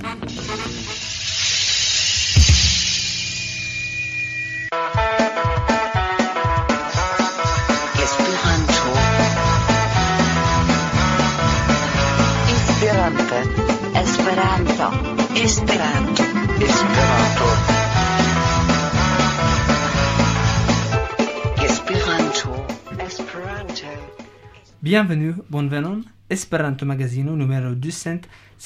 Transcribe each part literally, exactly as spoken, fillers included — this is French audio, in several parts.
Esperanto. Esperanto. Esperanto. Esperanto. Bienvenue, bonvenon, Esperanto Magazino numéro deux cent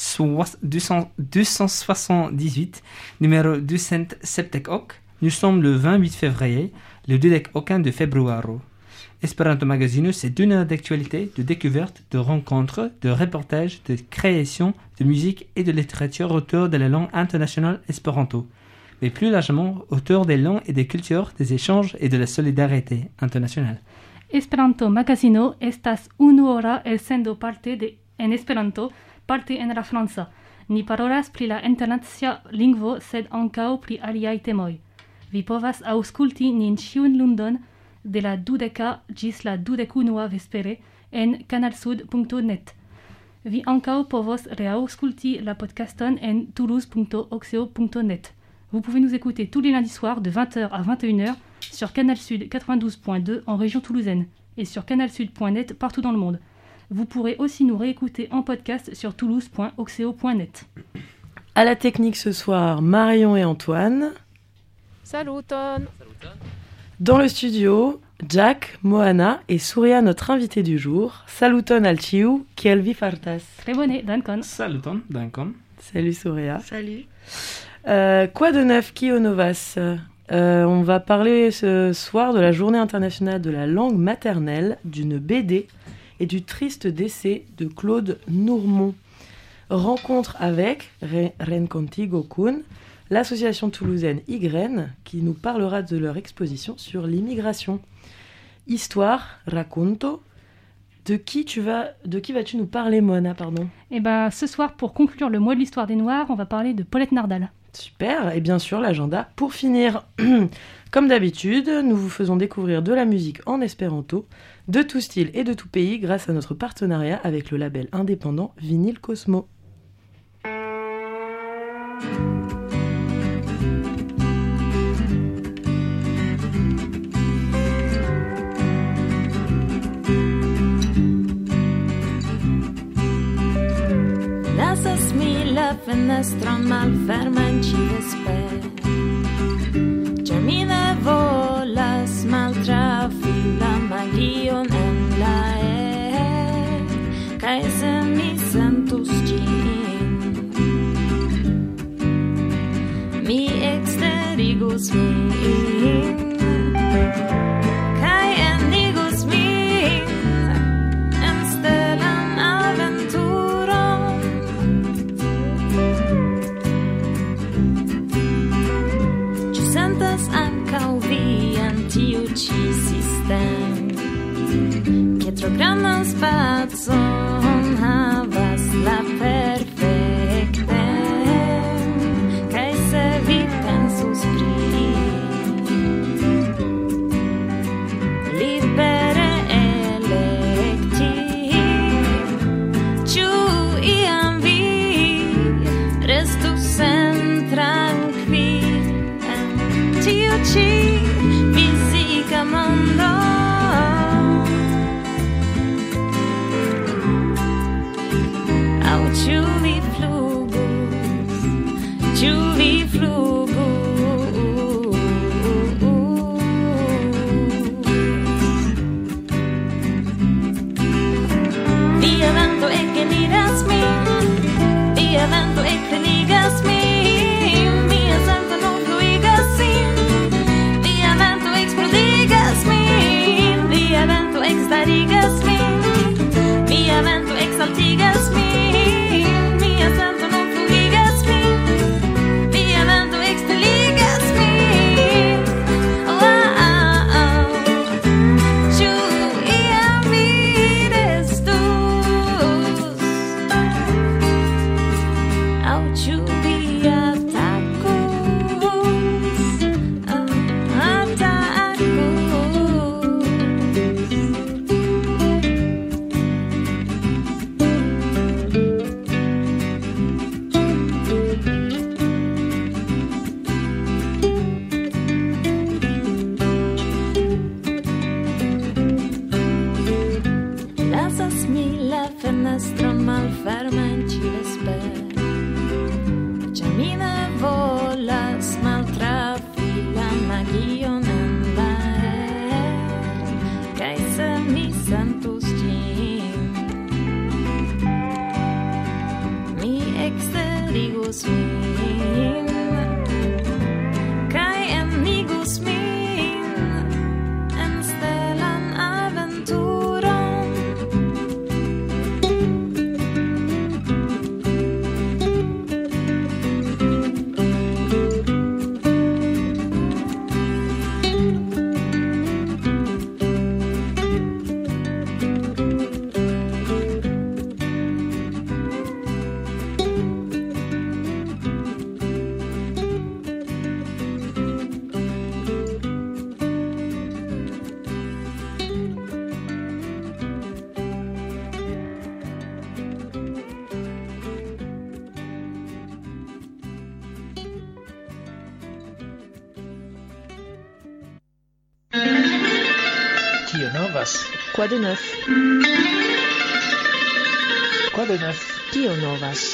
soixante-dix-huit, numéro deux cent septante-huit. Nous sommes le vingt-huit février, le dudek-aucun de février. Esperanto Magazino, c'est une heure d'actualité, de découverte, de rencontres, de reportages, de création, de musique et de littérature autour de la langue internationale Esperanto. Mais plus largement, autour des langues et des cultures, des échanges et de la solidarité internationale. Esperanto Magazino estas unu hora elsendo parte de en Esperanto, parte en la franca. Ni parolas pri la internacia lingvo, sed ankaŭ pri aliaj temoj. Vi povas aŭskulti nin ĉiun lundon de la dudeka ĝis la dudekunua vespere en canalsud punto net. Vi ankaŭ povos reaŭskulti la podcaston en toulouse punto oxeo punto net. Vous pouvez nous écouter tous les lundis soirs de vingt heures à vingt et une heures sur Canal Sud quatre-vingt-douze point deux en région toulousaine et sur canalsud point net partout dans le monde. Vous pourrez aussi nous réécouter en podcast sur toulouse point oxeo point net. À la technique ce soir, Marion et Antoine. Saluton. Dans le studio, Jack, Moana et Surya, notre invité du jour. Saluton al ciu, kiel vi fartas. Très bonne, dankon. Saluton, dankon. Salut Surya. Salut. Euh, quoi de neuf, Kio Novas? euh, On va parler ce soir de la journée internationale de la langue maternelle, d'une B D et du triste décès de Claude Nourmont. Rencontre avec Ren Contigo Kun, l'association toulousaine Ygren, qui nous parlera de leur exposition sur l'immigration. Histoire, racconto. De qui, tu vas, de qui vas-tu nous parler, Moana, pardon? Eh ben, ce soir, pour conclure le mois de l'histoire des Noirs, on va parler de Paulette Nardal. Super, et bien sûr l'agenda pour finir. Comme d'habitude, nous vous faisons découvrir de la musique en espéranto, de tout style et de tout pays grâce à notre partenariat avec le label indépendant Vinyl Cosmo. Lasas mi la fenestron malferma en ĉi vespere, ĉar mi ne volas maltrafi la magion en la aer, kaj se mi sentus ĝin, mi eksterigus min, kaj enigus min en stelan aventuron. Ĉu sentas ankaŭ vi en tiu ĉi sistemo, ke tro grandan spacon havas la perfekten, kaj se vi pensus pri libere elekti, ĉu iam vi restus sentrankvil en tiu ĉi fizika mondo? Aŭ ĉu vi flugus, ĉu vi flugus? Via vento ekeliras min, via vento ekeligas min, mia sento non fluigas sin, via vento eksplodigas min, via vento ekstarigas min, via vento eksaltigas min, mia sento non fluigas min, via vento eksteligas min. Oh, oh, oh. Ĉu iam vi restus, aŭ ĉu vi atakus, atakus? magion en la air, kaj se mi sentus ĝin. Mi eksterigos min, kaj enigus min en stelan aventuron. Kio novas? Quoi de neuf? Quoi de neuf? Kio novas?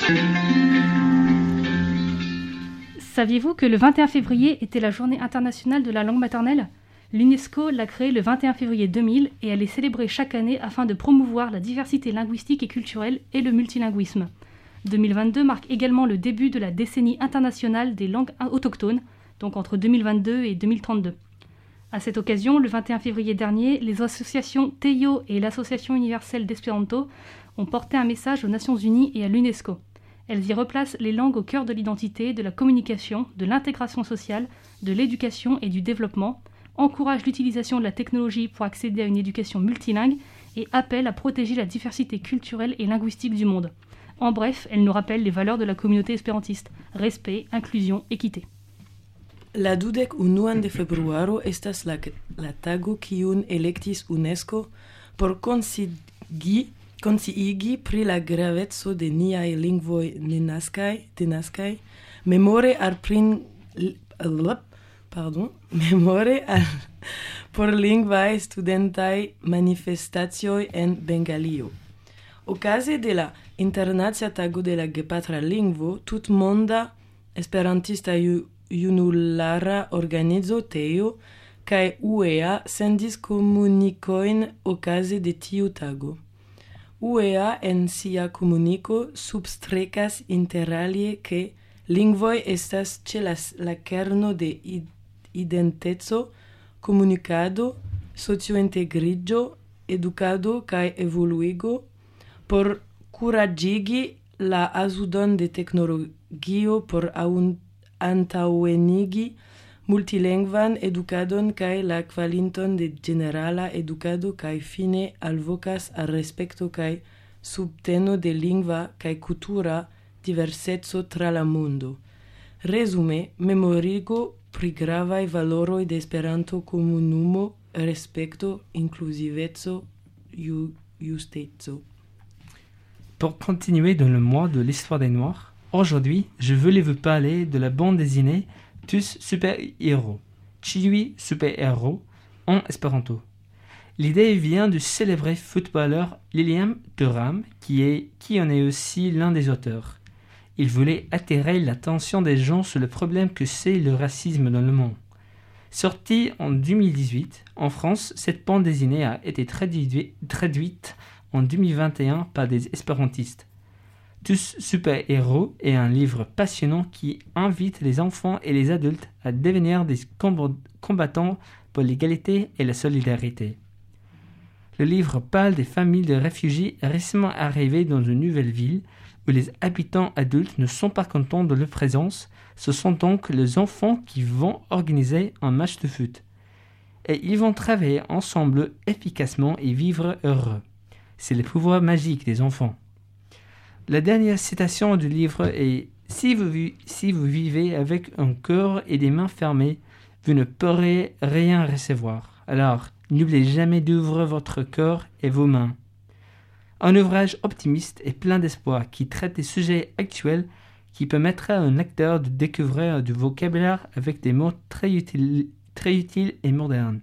Saviez-vous que le vingt et un février était la journée internationale de la langue maternelle ? L'UNESCO l'a créée le vingt et un février deux mille et elle est célébrée chaque année afin de promouvoir la diversité linguistique et culturelle et le multilinguisme. deux mille vingt-deux marque également le début de la décennie internationale des langues autochtones, donc entre deux mille vingt-deux et deux mille trente-deux. À cette occasion, le vingt et un février dernier, les associations Teio et l'Association universelle d'Espéranto ont porté un message aux Nations Unies et à l'UNESCO. Elles y replacent les langues au cœur de l'identité, de la communication, de l'intégration sociale, de l'éducation et du développement, encouragent l'utilisation de la technologie pour accéder à une éducation multilingue et appellent à protéger la diversité culturelle et linguistique du monde. En bref, elles nous rappellent les valeurs de la communauté espérantiste: respect, inclusion, équité. La dudek unuan de februaro estas la, la tago kiun elektis UNESCO por konsigi, konsciigi pri la graveco de niaj lingvoj nenaskaj, denaskaj, memore al prin, pardon, memore al por lingvaj studentaj manifestacioj en Bengalio. Okaze de la Internacia Tago de la Gepatra Lingvo, tutmonda esperantista junulara organizo Teio kaj U E A sendis komunikojn okaze de tiu tago. U E A en sia komuniko substrekas interalie ke lingvoj estas ĉe la, la kerno de identeco, komunikado, sociointegriĝo, edukado kaj evoluigo por kuraĝigi la azudon de teknologio por aun antaŭenigi multilingvan edukadon kaj la kvalinton de ĝenerala edukado kaj fine alvokas al respekto kaj subteno de lingva kaj kultura diverseco tra la mondo. Resume, memorigo pri gravaj valoroj de Esperanto-komunumo, respekto, inkluziveco, ju, justeco. Pour continuer dans le mois de l'histoire des Noirs, aujourd'hui, je voulais vous parler de la bande dessinée Tous super-héros, Chiui super-héros en espéranto. L'idée vient du célèbre footballeur Lilian Thuram, qui, est, qui en est aussi l'un des auteurs. Il voulait attirer l'attention des gens sur le problème que c'est le racisme dans le monde. Sortie en deux mille dix-huit, en France, cette bande dessinée a été traduite, traduite en deux mille vingt et un par des espérantistes. Tous super-héros est un livre passionnant qui invite les enfants et les adultes à devenir des combattants pour l'égalité et la solidarité. Le livre parle des familles de réfugiés récemment arrivés dans une nouvelle ville où les habitants adultes ne sont pas contents de leur présence. Ce sont donc les enfants qui vont organiser un match de foot. Et ils vont travailler ensemble efficacement et vivre heureux. C'est le pouvoir magique des enfants. La dernière citation du livre est « Si vous, si vous vivez avec un cœur et des mains fermées, vous ne pourrez rien recevoir. Alors, n'oubliez jamais d'ouvrir votre cœur et vos mains. » Un ouvrage optimiste et plein d'espoir qui traite des sujets actuels qui permettra à un lecteur de découvrir du vocabulaire avec des mots très utiles, très utiles et modernes.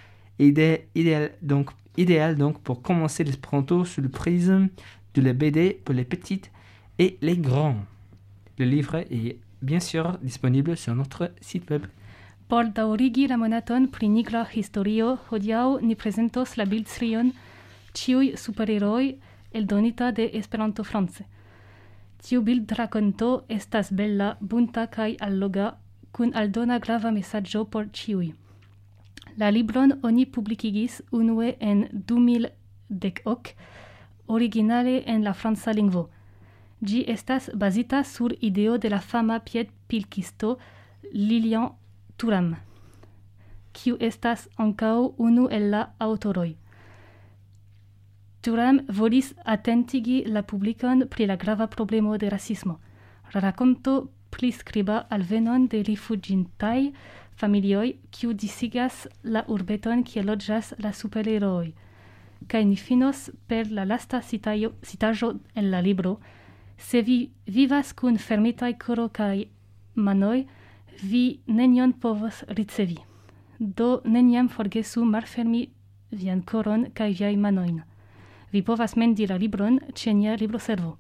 Idé, idéal, donc, idéal donc pour commencer l'espéranto sous le prisme de la B D pour les petites et les grands. Le livre est bien sûr disponible sur notre site web. Por daŭrigi la monaton pri nigra historio, hodiaŭ ni prezentos la bildstrion Ĉiuj supereroj eldonita de Esperanto France. Tiu bildrakonto estas bela, bunta kaj alloga, kun aldona grava mesaĝo por ĉiuj. La libron oni publikigis unue en du mil dek ok, originale en la franca lingvo. Ĝi estas bazita sur ideo de la fama piedpilkisto Lilian Thuram, kiu estas ankaŭ unu el la aŭtoroj. Thuram volis atentigi la publikon pri la grava problemo de rasismo. La rakonto priskriba alvenon de rifuĝintaj familioj, kiu disigas la urbeton kie loĝas la superherooj. Kaj ni finos per la lasta citajo, citaĵo el la libro: se vi vivas kun fermitaj koro kaj manoj, vi nenion povos ricevi. Do neniam forgesu malfermi vian koron kaj viaj manojn. Vi povas mendi la libron ĉe nia libroservo.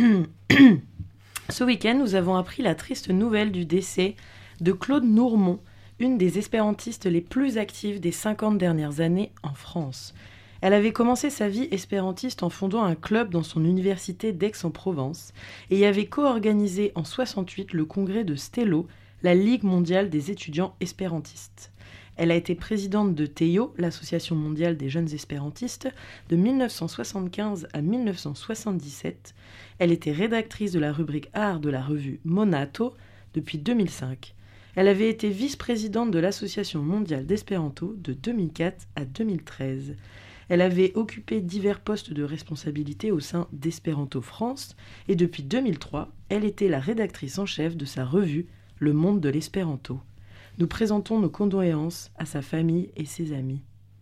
Ce week-end, nous avons appris la triste nouvelle du décès de Claude Nourmont, une des espérantistes les plus actives des cinquante dernières années en France. Elle avait commencé sa vie espérantiste en fondant un club dans son université d'Aix-en-Provence et y avait co-organisé en soixante-huit le congrès de Stello, la Ligue mondiale des étudiants espérantistes. Elle a été présidente de T E O, l'Association mondiale des jeunes espérantistes, de mille neuf cent soixante-quinze à mille neuf cent soixante-dix-sept. Elle était rédactrice de la rubrique Art de la revue Monato depuis deux mille cinq. Elle avait été vice-présidente de l'Association mondiale d'espéranto de deux mille quatre à deux mille treize. Elle avait occupé divers postes de responsabilité au sein d'Espéranto France et depuis deux mille trois, elle était la rédactrice en chef de sa revue Le Monde de l'Espéranto. Nous présentons nos condoléances à sa famille et ses amis.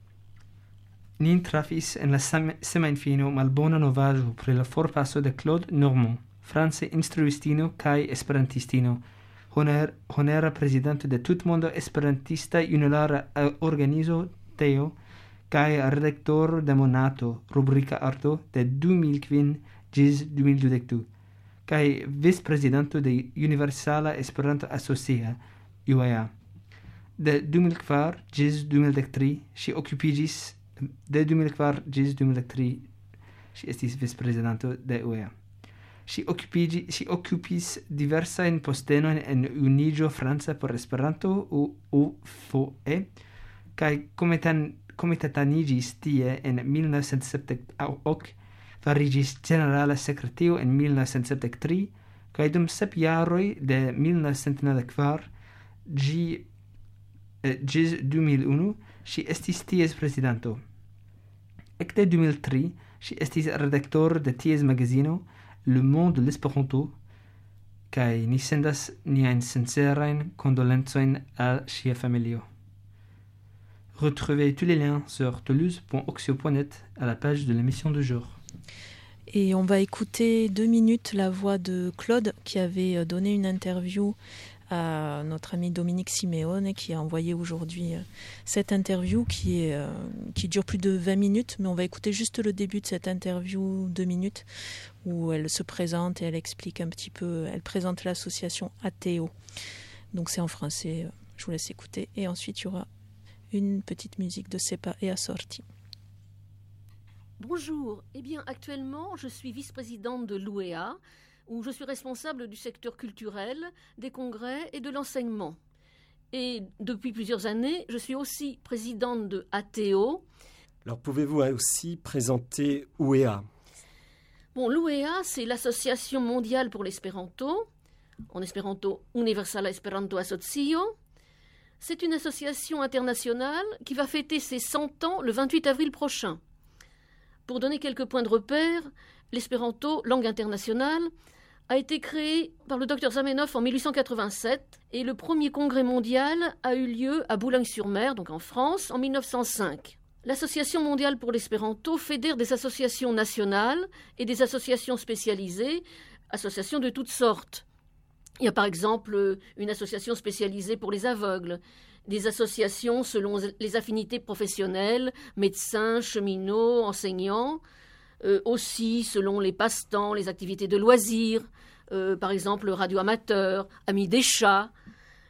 Nin trafis en la semajnfino malbona novaĵo pri la forpaso de Claude Nourmont, france instruistino kaj esperantistino, honor, honora prezidanto de tutmonda esperantista junulara organizo T E O kaj redaktoro de Monato, rubrika Arto de du mil kvin ĝis du mil dudek du, kaj vicprezidanto de Universala Esperanto Asocia, U A A. De du mil kvar ĝis du mil dek tri ŝi okupiĝis de du mil kvar ĝis du mil dek tri ŝi estis vicprezidanto de U A A. Ŝi okupiĝi ŝi okupis diversajn postenojn en Uniĝo Franca por Esperanto U F E kaj komitan komitataniĝis tie en mil novcent sepdek ok, fariĝis ĝenerala sekretio en mil novcent sepdek tri kaj dum sep jaroj de mil novcent novdek kvar ĝi ĝis du mil unu ŝi estis ties prezidanto. Ekde du mil tri ŝi estis redaktoro de ties magazino Le Monde de l'Espéranto kaj ni sendas niajn sincerajn kondolencojn al ŝia familio. Retrouvez tous les liens sur toulouse point oxio point net à la page de l'émission de jour. Et on va écouter deux minutes la voix de Claude qui avait donné une interview à notre ami Dominique Simeone qui a envoyé aujourd'hui cette interview qui, est, euh, qui dure plus de vingt minutes, mais on va écouter juste le début de cette interview, deux minutes, où elle se présente et elle explique un petit peu, elle présente l'association A T E O. Donc c'est en français, je vous laisse écouter, et ensuite il y aura une petite musique de Sepa et Assorti. Bonjour, eh bien actuellement je suis vice-présidente de l'U E A, où je suis responsable du secteur culturel, des congrès et de l'enseignement. Et depuis plusieurs années, je suis aussi présidente de A T E O. Alors pouvez-vous aussi présenter U E A ? Bon, l'U E A, c'est l'Association mondiale pour l'espéranto, en espéranto Universala Esperanto Asocio. C'est une association internationale qui va fêter ses cent ans le vingt-huit avril prochain. Pour donner quelques points de repère, l'espéranto, langue internationale, a été créé par le docteur Zamenhof en mille huit cent quatre-vingt-sept et le premier congrès mondial a eu lieu à Boulogne-sur-Mer, donc en France, en mille neuf cent cinq. L'Association mondiale pour l'espéranto fédère des associations nationales et des associations spécialisées, associations de toutes sortes. Il y a par exemple une association spécialisée pour les aveugles, des associations selon les affinités professionnelles, médecins, cheminots, enseignants, euh, aussi selon les passe-temps, les activités de loisirs, euh, par exemple radio amateur, amis des chats,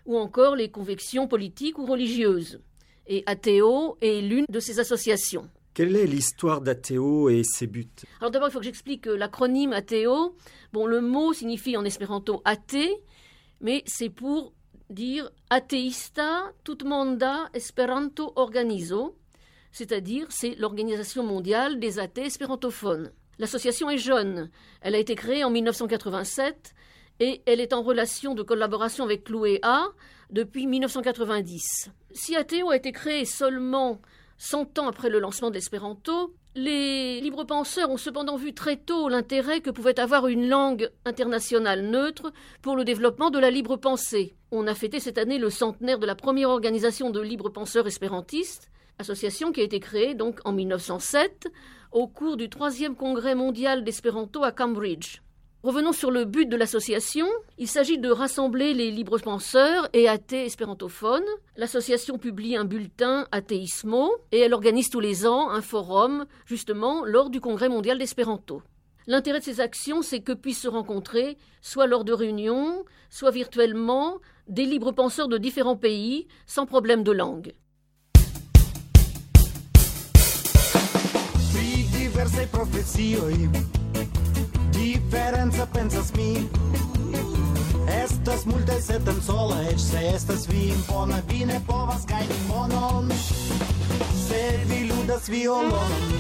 ou encore les convictions politiques ou religieuses. Et Ateo est l'une de ces associations. Quelle est l'histoire d'Ateo et ses buts? Alors d'abord, il faut que j'explique l'acronyme Ateo. Bon, le mot signifie en espéranto athée, mais c'est pour dire Ateista Tutmonda Esperanto Organizo, c'est-à-dire c'est l'Organisation mondiale des athées espérantophones. L'association est jeune. Elle a été créée en mille neuf cent quatre-vingt-sept et elle est en relation de collaboration avec l'U E A depuis mille neuf cent quatre-vingt-dix. Si Ateo a été créé seulement cent ans après le lancement de l'espéranto, les libres penseurs ont cependant vu très tôt l'intérêt que pouvait avoir une langue internationale neutre pour le développement de la libre pensée. On a fêté cette année le centenaire de la première organisation de libres penseurs espérantistes, association qui a été créée donc en mille neuf cent sept au cours du troisième congrès mondial d'espéranto à Cambridge. Revenons sur le but de l'association. Il s'agit de rassembler les libres penseurs et athées espérantophones. L'association publie un bulletin Athéismo et elle organise tous les ans un forum, justement, lors du congrès mondial d'espéranto. L'intérêt de ces actions, c'est que puissent se rencontrer, soit lors de réunions, soit virtuellement, des libres penseurs de différents pays, sans problème de langue. Diverse profesioi, diferența pensas mi. Estas multe setem sola, ec se estas vi impona, vi ne povas gajni monon, se vi ludas violon.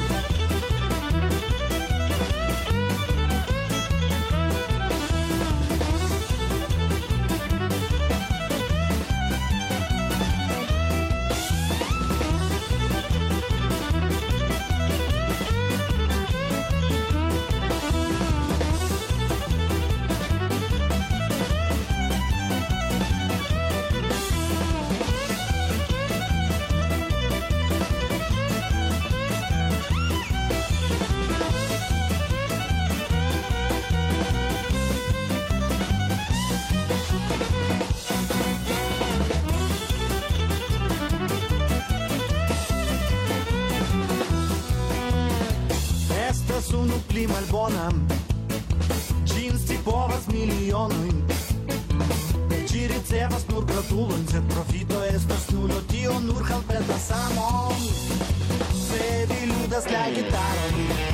Unu pli malbona, ĝin scipovas milionoj. Ĝi ricevas nur gratulojn, sed profito estas nulo, tio nur helpetas samon, se vi ludas la gitaron.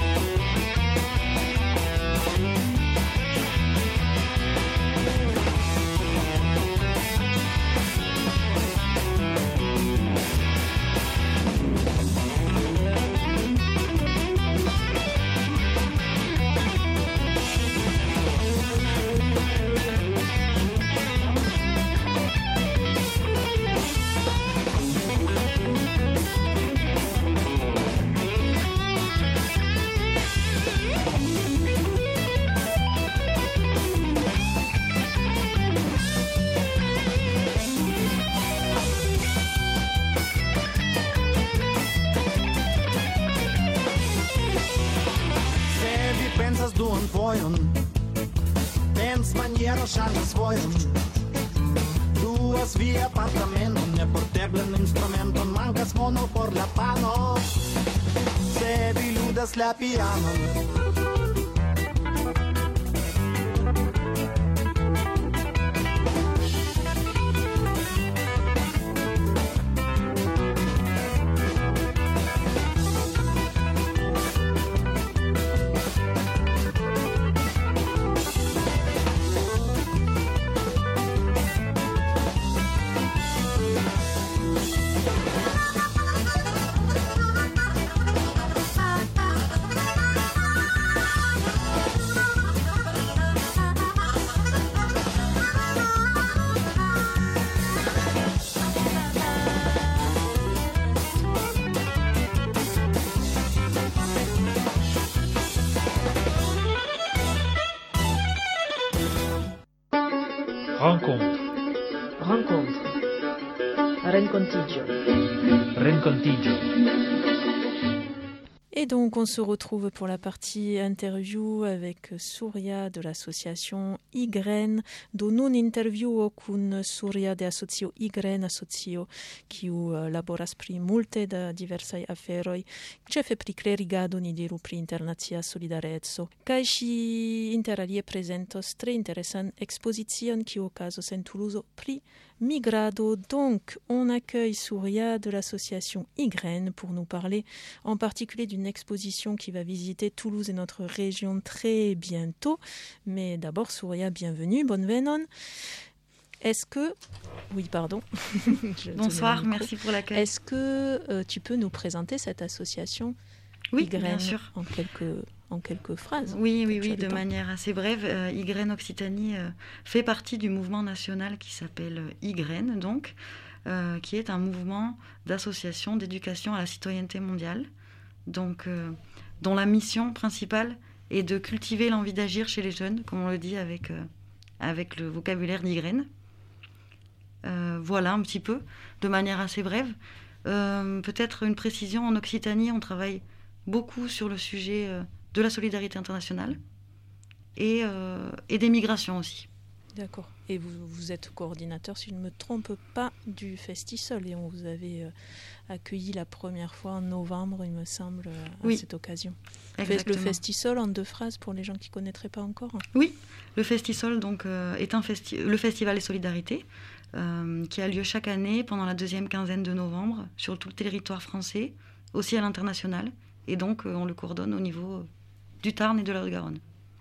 Duan fojon, pensmaniero ŝanĝas vojon. Duas vi apartamenton, neporteblan instrumenton, mankas mono por la pano, se vi ludas la pianon. Rencontre. Rencontre. Rencontigio. Rencontigio. Et donc, on se retrouve pour la partie interview avec Surya de l'association Igren. Dont un interview con Surya de asocio Igren, asocio qui uh, laboras pri multe da diversaj aferoj, ĉefe pri klerigado, ni diru pri internacia solidareco. Kaj ŝi inter alie prezentos tre interesan ekspozicion kiu okazos en Toulouse pri migrado. Donc, on accueille Surya de l'association Igren pour nous parler en particulier d'une exposition qui va visiter Toulouse et notre région très bientôt. Mais d'abord, Surya, bienvenue, bonne venon. Est-ce que... Oui, pardon. Bonsoir, merci pour l'accueil. Est-ce que euh, tu peux nous présenter cette association Oui, Igren, bien sûr. En quelques... en quelques phrases. Oui, oui, oui, de manière assez brève. Euh, Igren Occitanie euh, fait partie du mouvement national qui s'appelle euh, Igren, donc, euh, qui est un mouvement d'association d'éducation à la citoyenneté mondiale, donc, euh, dont la mission principale est de cultiver l'envie d'agir chez les jeunes, comme on le dit avec, euh, avec le vocabulaire d'Igren. Euh, voilà un petit peu, de manière assez brève. Euh, peut-être une précision, en Occitanie, on travaille beaucoup sur le sujet... Euh, de la solidarité internationale et, euh, et des migrations aussi. D'accord. Et vous, vous êtes coordinateur, si je ne me trompe pas, du Festisol et on vous avait euh, accueilli la première fois en novembre, il me semble, à oui, cette occasion. Exactement. Le Festisol, en deux phrases, pour les gens qui ne connaîtraient pas encore. Oui, le Festisol donc, euh, est un festi- le Festival des Solidarités euh, qui a lieu chaque année pendant la deuxième quinzaine de novembre sur tout le territoire français, aussi à l'international. Et donc, euh, on le coordonne au niveau... Euh, du Tarn et de la Haute-Garonne.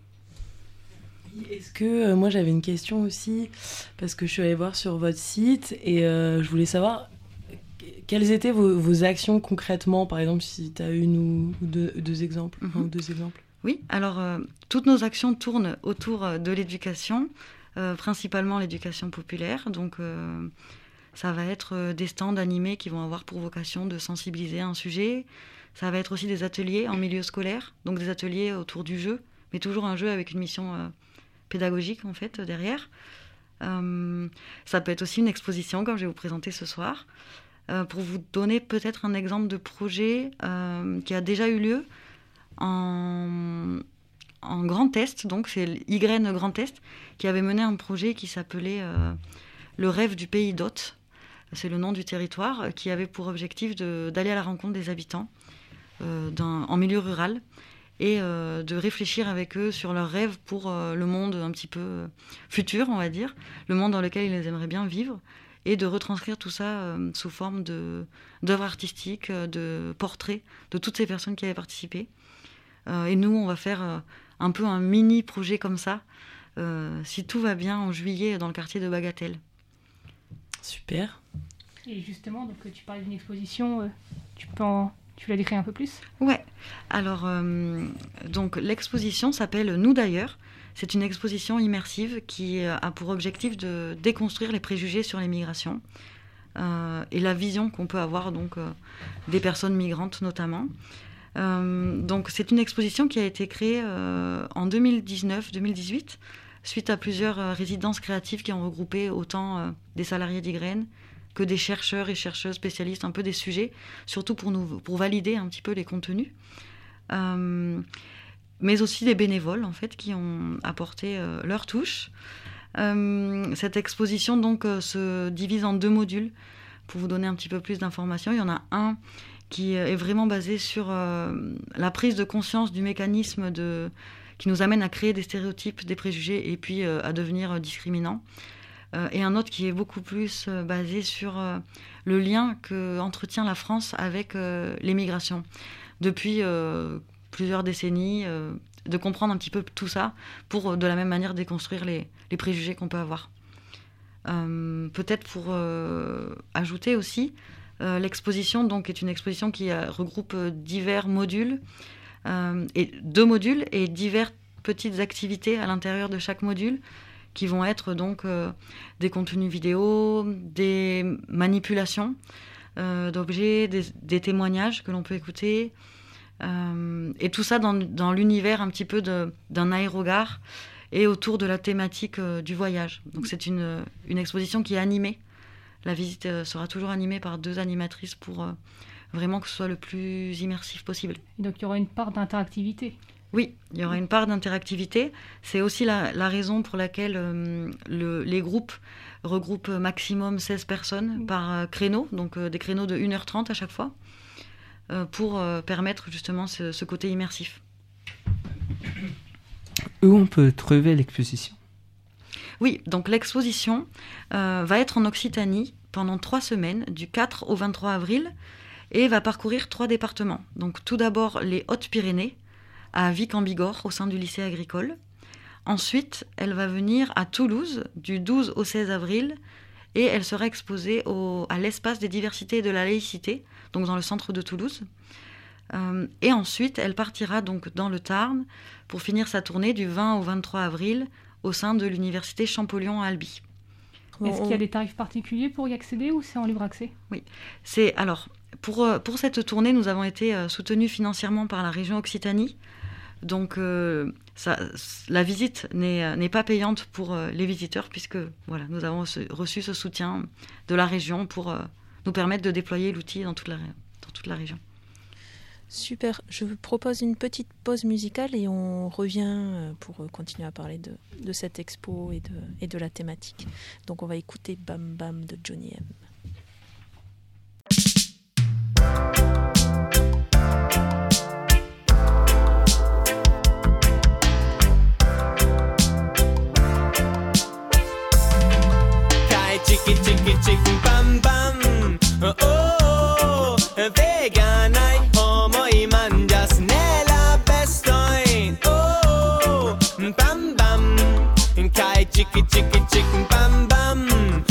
Est-ce que, euh, moi j'avais une question aussi, parce que je suis allée voir sur votre site et euh, je voulais savoir quelles étaient vos, vos actions concrètement, par exemple si tu as une ou, ou deux, deux exemples, mm-hmm. un ou deux exemples. Oui, alors euh, toutes nos actions tournent autour de l'éducation, euh, principalement l'éducation populaire, donc euh, ça va être euh, des stands animés qui vont avoir pour vocation de sensibiliser à un sujet. Ça va être aussi des ateliers en milieu scolaire, donc des ateliers autour du jeu, mais toujours un jeu avec une mission euh, pédagogique en fait derrière. Euh, ça peut être aussi une exposition comme je vais vous présenter ce soir. Euh, pour vous donner peut-être un exemple de projet euh, qui a déjà eu lieu en, en Grand Est, donc c'est Igren Grand Est, qui avait mené un projet qui s'appelait euh, Le rêve du pays d'Hôte. C'est le nom du territoire, qui avait pour objectif de, d'aller à la rencontre des habitants euh, d'un, en milieu rural et euh, de réfléchir avec eux sur leurs rêves pour euh, le monde un petit peu euh, futur, on va dire, le monde dans lequel ils aimeraient bien vivre, et de retranscrire tout ça euh, sous forme de, d'œuvres artistiques, euh, de portraits de toutes ces personnes qui avaient participé. Euh, et nous, on va faire euh, un peu un mini-projet comme ça, euh, si tout va bien, en juillet, dans le quartier de Bagatelle. Super. Et justement, donc, tu parles d'une exposition, euh, tu peux en... Tu l'as décrit un peu plus ? Ouais. Alors, euh, donc, l'exposition s'appelle Nous d'ailleurs. C'est une exposition immersive qui a pour objectif de déconstruire les préjugés sur les migrations euh, et la vision qu'on peut avoir donc, euh, des personnes migrantes notamment. Euh, donc, c'est une exposition qui a été créée euh, en deux mille dix-neuf deux mille dix-huit suite à plusieurs euh, résidences créatives qui ont regroupé autant euh, des salariés d'Igren que des chercheurs et chercheuses spécialistes un peu des sujets, surtout pour, nous, pour valider un petit peu les contenus. Euh, mais aussi des bénévoles, en fait, qui ont apporté euh, leur touche. Euh, cette exposition, donc, euh, se divise en deux modules. Pour vous donner un petit peu plus d'informations, il y en a un qui est vraiment basé sur euh, la prise de conscience du mécanisme de, qui nous amène à créer des stéréotypes, des préjugés, et puis euh, à devenir euh, discriminants. Euh, et un autre qui est beaucoup plus euh, basé sur euh, le lien qu'entretient la France avec euh, les migrations. Depuis euh, plusieurs décennies, euh, de comprendre un petit peu tout ça pour, de la même manière, déconstruire les, les préjugés qu'on peut avoir. Euh, peut-être pour euh, ajouter aussi, euh, l'exposition donc, est une exposition qui euh, regroupe divers modules, euh, et deux modules et diverses petites activités à l'intérieur de chaque module, qui vont être donc euh, des contenus vidéo, des manipulations euh, d'objets, des, des témoignages que l'on peut écouter, euh, et tout ça dans, dans l'univers un petit peu de, d'un aérogare et autour de la thématique euh, du voyage. Donc c'est une, une exposition qui est animée. La visite euh, sera toujours animée par deux animatrices pour euh, vraiment que ce soit le plus immersif possible. Et donc il y aura une part d'interactivité. Oui, il y aura une part d'interactivité. C'est aussi la, la raison pour laquelle euh, le, les groupes regroupent maximum seize personnes par euh, créneau, donc euh, des créneaux de une heure trente à chaque fois, euh, pour euh, permettre justement ce, ce côté immersif. Où on peut trouver l'exposition ? Oui, donc l'exposition euh, va être en Occitanie pendant trois semaines, du quatre au vingt-trois avril, et va parcourir trois départements. Donc tout d'abord les Hautes-Pyrénées, à Vic-en-Bigorre, au sein du lycée agricole. Ensuite, elle va venir à Toulouse, du douze au seize avril, et elle sera exposée au, à l'espace des diversités et de la laïcité, donc dans le centre de Toulouse. Euh, et ensuite, elle partira donc dans le Tarn pour finir sa tournée du vingt au vingt-trois avril au sein de l'université Champollion à Albi. Est-ce qu'il y a des tarifs particuliers pour y accéder ou c'est en libre accès ? Oui, c'est alors pour pour cette tournée, nous avons été soutenus financièrement par la région Occitanie. Donc euh, ça, la visite n'est, n'est pas payante pour euh, les visiteurs puisque voilà, nous avons reçu ce soutien de la région pour euh, nous permettre de déployer l'outil dans toute la, dans toute la région. Super, je vous propose une petite pause musicale et on revient pour continuer à parler de, de cette expo et de, et de la thématique. Donc on va écouter Bam Bam de Johnny M. Chicky chicky chicken bam bam oh oh vegan I homo I mangias nella bestoin oh bam bam kai chicky chicky chicken bam bam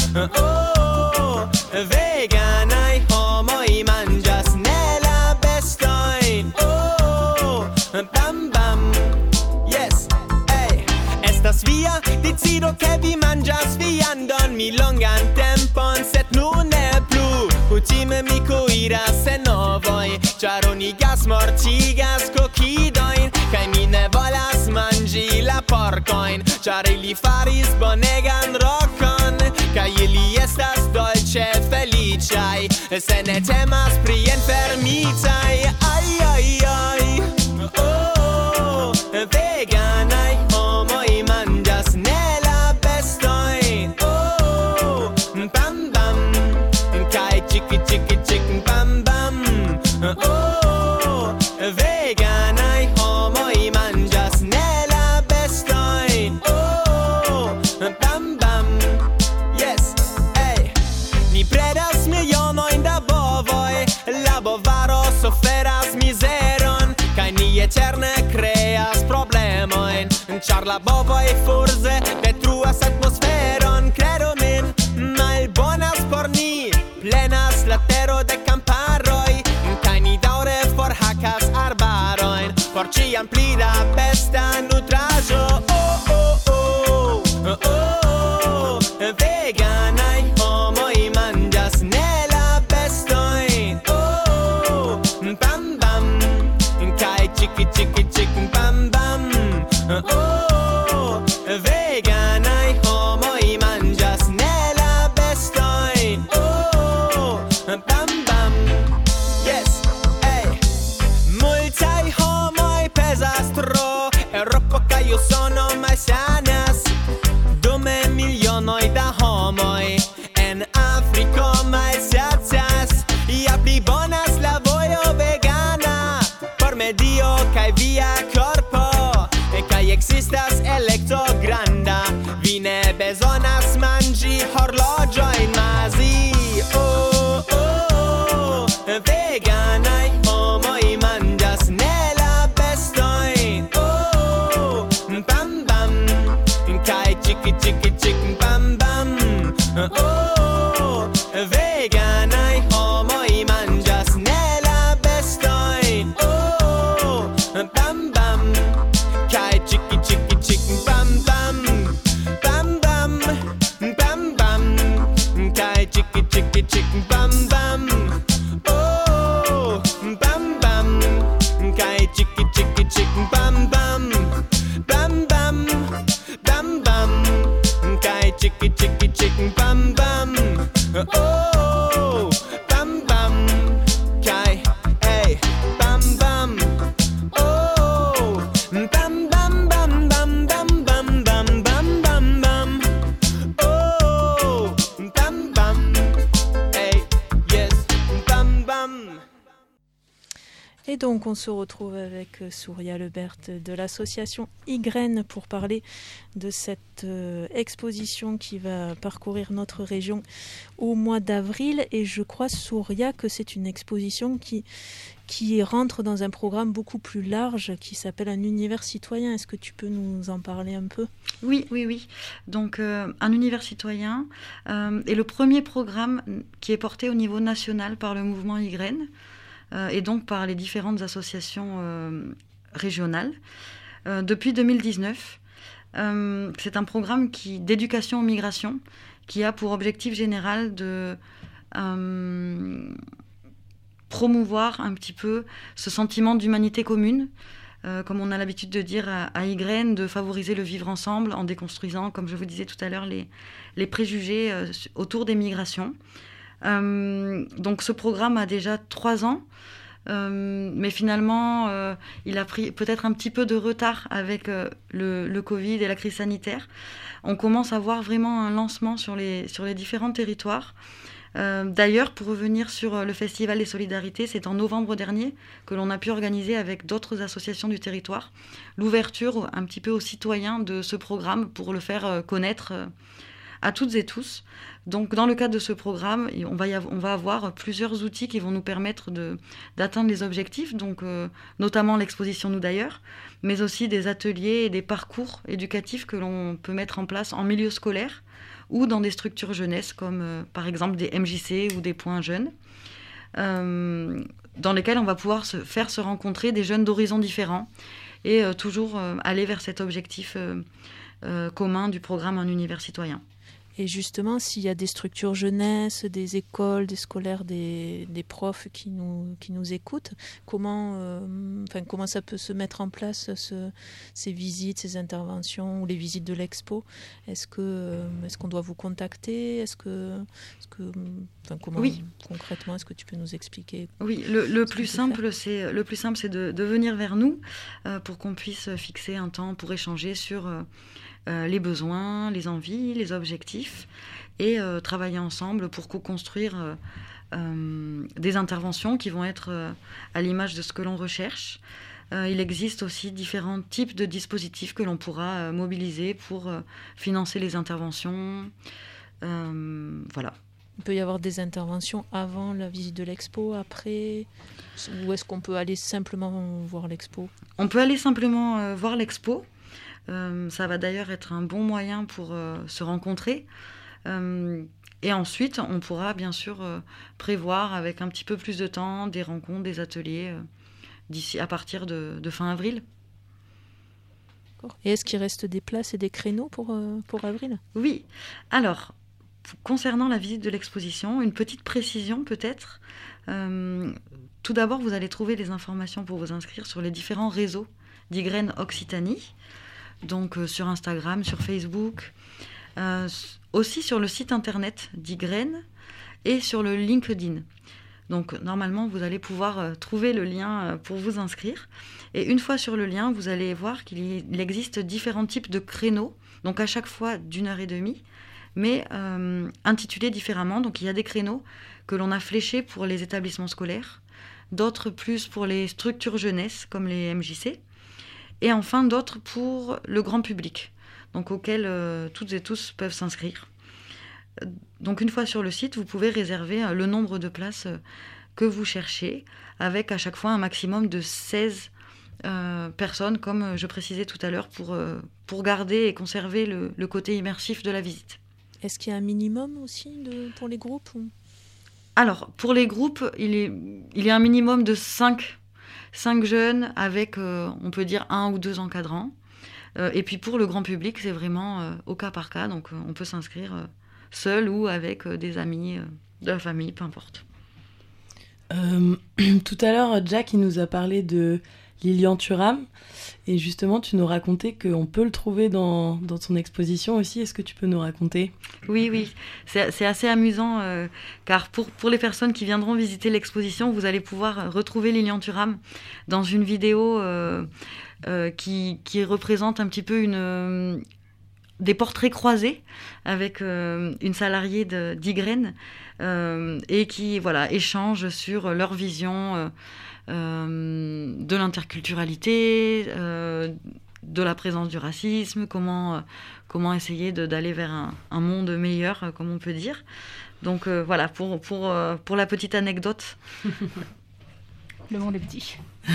oh vegan I homo I mangias nella bestoin oh bam bam yes hey estas via decido che vi mangias viandon mi longan tempon set nun ne plu kutime mi kuiras se novoi char oni gas mortigas kokidojn kaj mi ne volas manĝi la porkojn char ili faris bonegan rokon kaj ili estas dolĉe feliĉaj se ne temas pri enfermitaj aj aj aj oh veganaj homoj manĝas ne la bestojn oh bam bam kai chicky chicky chicken bam bam oh veganaj homoj manĝas ne la bestojn oh bam bam yes hey ni predas milionojn da bovoj la bovaro suferas mizeron kaj ni eterne kreas problemojn char la bovoj forze detruas atmosferon kredo min malbonas por ni plenas la tero de kamparoj kaj ni daŭre forhakas arbarojn por ĉiam pli da besta nutraĵo oh oh oh oh oh veganaj homoj manĝas ne la bestojn oh bam bam kaj chicky chicky chicken bam bam oh veganaj homoj manĝas ne la bestojn oh bam bam yes hey multaj homoj pezas tro Eŭropo kaj Usono malsanas dume milionoj da homoj en Afriko malsacas ja pli bonas la vojo vegana por medio kaj via korpo kaj ekzistas elekto granda vi ne bezonas manĝi horloĝojn mazi oh oh veganaj homoj manĝas ne la bestojn oh bam bam kaj chicky chicky chicken bam bam oh veganaj homoj manĝas ne la bestojn oh bam bam kai chicky chicky chicken bam bam bam bam bam bam kai chicky chicky chicken bam bam oh bam bam kai chicky chicky chicken bam bam bam bam bam bam kai chicky chicky chicken bam bam oh bam bam kai Et donc on se retrouve avec Souria Lebert de l'association Y pour parler de cette euh, exposition qui va parcourir notre région au mois d'avril. Et je crois, Souria, que c'est une exposition qui, qui rentre dans un programme beaucoup plus large qui s'appelle un univers citoyen. Est-ce que tu peux nous en parler un peu ? Oui, oui, oui. Donc euh, un univers citoyen euh, est le premier programme qui est porté au niveau national par le mouvement Y. Euh, et donc par les différentes associations euh, régionales. Euh, depuis deux mille dix-neuf, euh, c'est un programme qui, d'éducation aux migrations qui a pour objectif général de euh, promouvoir un petit peu ce sentiment d'humanité commune, euh, comme on a l'habitude de dire à, à Y, de favoriser le vivre ensemble en déconstruisant, comme je vous disais tout à l'heure, les, les préjugés euh, autour des migrations. Euh, donc ce programme a déjà trois ans, euh, mais finalement euh, il a pris peut-être un petit peu de retard avec euh, le, le Covid et la crise sanitaire. On commence à voir vraiment un lancement sur les, sur les différents territoires. Euh, d'ailleurs, pour revenir sur le Festival des Solidarités, c'est en novembre dernier que l'on a pu organiser avec d'autres associations du territoire l'ouverture un petit peu aux citoyens de ce programme pour le faire connaître euh, à toutes et tous. Donc, dans le cadre de ce programme, on va, y avoir, on va avoir plusieurs outils qui vont nous permettre de, d'atteindre les objectifs, donc, euh, notamment l'exposition Nous d'ailleurs, mais aussi des ateliers et des parcours éducatifs que l'on peut mettre en place en milieu scolaire ou dans des structures jeunesse, comme euh, par exemple des M J C ou des points jeunes, euh, dans lesquels on va pouvoir se, faire se rencontrer des jeunes d'horizons différents et euh, toujours euh, aller vers cet objectif euh, euh, commun du programme Un univers citoyen. Et justement, s'il y a des structures jeunesse, des écoles, des scolaires, des, des profs qui nous, qui nous écoutent, comment, euh, enfin, comment ça peut se mettre en place, ce, ces visites, ces interventions ou les visites de l'expo ? Est-ce que, euh, est-ce qu'on doit vous contacter ? Est-ce que, est-ce que, enfin, comment, oui. Concrètement, est-ce que tu peux nous expliquer ? Oui, le, le, plus, simple, c'est, le plus simple, c'est de, de venir vers nous euh, pour qu'on puisse fixer un temps pour échanger sur... Euh, Euh, les besoins, les envies, les objectifs, et euh, travailler ensemble pour co-construire euh, euh, des interventions qui vont être euh, à l'image de ce que l'on recherche. Euh, il existe aussi différents types de dispositifs que l'on pourra euh, mobiliser pour euh, financer les interventions. Euh, voilà. Il peut y avoir des interventions avant la visite de l'expo, après ? Ou est-ce qu'on peut aller simplement voir l'expo ? On peut aller simplement euh, voir l'expo. Euh, ça va d'ailleurs être un bon moyen pour euh, se rencontrer. Euh, et ensuite, on pourra bien sûr euh, prévoir avec un petit peu plus de temps des rencontres, des ateliers euh, d'ici à partir de, de fin avril. Et est-ce qu'il reste des places et des créneaux pour, euh, pour avril ? Oui. Alors, concernant la visite de l'exposition, une petite précision peut-être. Euh, tout d'abord, vous allez trouver les informations pour vous inscrire sur les différents réseaux d'Y Occitanie. Donc euh, sur Instagram, sur Facebook, euh, aussi sur le site internet d'Y et sur le LinkedIn. Donc normalement, vous allez pouvoir euh, trouver le lien euh, pour vous inscrire. Et une fois sur le lien, vous allez voir qu'il y, il existe différents types de créneaux, donc à chaque fois d'une heure et demie, mais euh, intitulés différemment. Donc il y a des créneaux que l'on a fléchés pour les établissements scolaires, d'autres plus pour les structures jeunesse, comme les M J C, et enfin d'autres pour le grand public, donc auxquels euh, toutes et tous peuvent s'inscrire. Donc une fois sur le site, vous pouvez réserver euh, le nombre de places euh, que vous cherchez, avec à chaque fois un maximum de seize euh, personnes, comme je précisais tout à l'heure, pour, euh, pour garder et conserver le, le côté immersif de la visite. Est-ce qu'il y a un minimum aussi de, pour les groupes ou... Alors, pour les groupes, il, est, il y a un minimum de cinq Cinq jeunes avec, euh, on peut dire, un ou deux encadrants. Euh, et puis pour le grand public, c'est vraiment euh, au cas par cas. Donc euh, on peut s'inscrire euh, seul ou avec euh, des amis, euh, de la famille, peu importe. Euh, tout à l'heure, Jack, il nous a parlé de Lilian Thuram. Et justement, tu nous racontais qu'on peut le trouver dans, dans ton exposition aussi. Est-ce que tu peux nous raconter ? Oui, oui. C'est, c'est assez amusant, euh, car pour, pour les personnes qui viendront visiter l'exposition, vous allez pouvoir retrouver Lilian Thuram dans une vidéo euh, euh, qui, qui représente un petit peu une, des portraits croisés avec euh, une salariée de, d'Ygraine euh, et qui voilà, échangent sur leur vision euh, euh, de l'interculturalité, euh, de la présence du racisme, comment, euh, comment essayer de, d'aller vers un, un monde meilleur, euh, comme on peut dire. Donc euh, voilà, pour, pour, euh, pour la petite anecdote. Le monde est petit.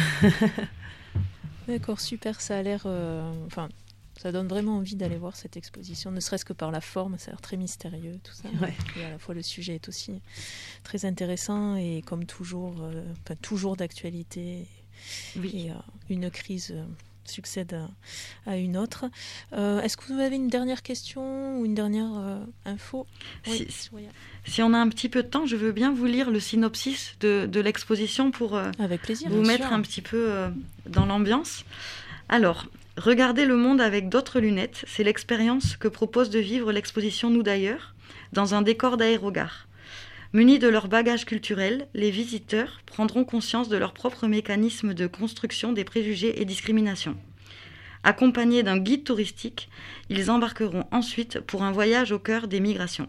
D'accord, super, ça a l'air... Euh, enfin, ça donne vraiment envie d'aller voir cette exposition, ne serait-ce que par la forme, ça a l'air très mystérieux, tout ça. Ouais. Et à la fois, le sujet est aussi très intéressant et comme toujours, euh, enfin, toujours d'actualité. Oui. Et euh, une crise euh, succède à, à une autre. Euh, est-ce que vous avez une dernière question ou une dernière euh, info? Si, Oui, oui. si on a un petit peu de temps, je veux bien vous lire le synopsis de, de l'exposition pour euh, Avec plaisir, vous bien mettre sûr. un petit peu euh, dans l'ambiance. Alors, regarder le monde avec d'autres lunettes, c'est l'expérience que propose de vivre l'exposition Nous d'ailleurs, dans un décor d'aérogare. Munis de leur bagage culturel, les visiteurs prendront conscience de leur propre mécanisme de construction des préjugés et discriminations. Accompagnés d'un guide touristique, ils embarqueront ensuite pour un voyage au cœur des migrations.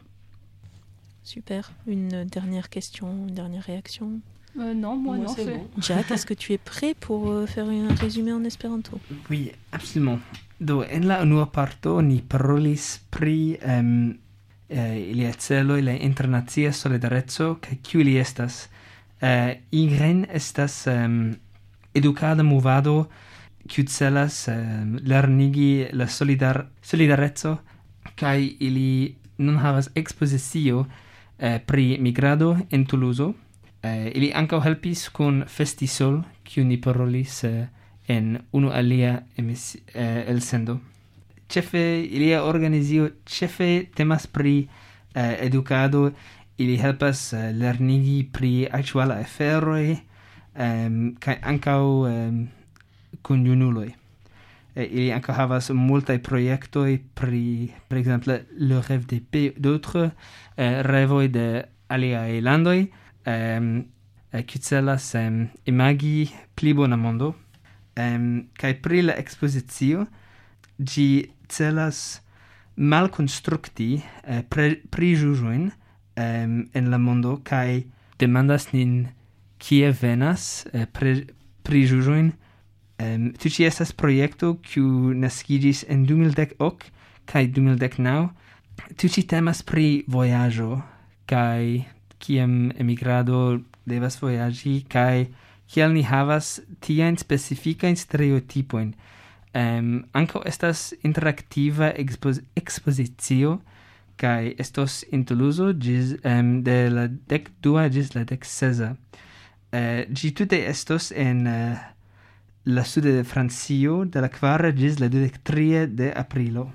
Super. Une dernière question, une dernière réaction? Euh, non, moi, Moi, non. c'est c'est- bon. Jack, est-ce que tu es prêt pour euh, faire un résumé en espéranto? Oui, absolument. Do en la unua parto ni parolis pri um, uh, ilia celoj, la internacia solidareco kaj kiu ili estas. Uh, Ygraine estas um, edukada movado kiu celas um, lernigi la solidar solidareco kaj ili nun havas ekspozicio uh, pri migrado en Toulouse. Uh, ili ankaŭ helpis kun Festisol, kiu ni parolis uh, en unu alia emis, uh, elsendo. Ĉefe ilia organizio ĉefe temas pri uh, edukado, ili helpas uh, lernigi pri aktuala aferoj um, kaj ankaŭ um, kun junuloj. Uh, ili ankaŭ havas multaj projektoj pri, par exemple, le rêve de paix d'autres, uh, revoj de aliaj landoj, um, uh, kiu celas um, imagi pli bona mondo. Um, kaj pri la ekspozicio, ĝi celas malkonstrukti uh, pre, priĵuĝojn um, en la mondo kaj demandas nin kie venas uh, pre, priĵuĝojn. Um, Tiu ĉi estas projekto kiu naskiĝis en du mil dek ok kaj du mil dek naŭ. Tiu ĉi temas pri vojaĝo kaj kiam emigrado devas vojaĝi kaj kiel ni havas tiajn specifikajn stereotipojn. Um, ankaŭ estas interaktiva expos- ekspozicio kaj estos en Toulouse ĝis um, de la dek dua ĝis la dek sesa. Uh, ĝi tute estos en uh, la sude de Francio de la kvara ĝis la dudek tria de aprilo.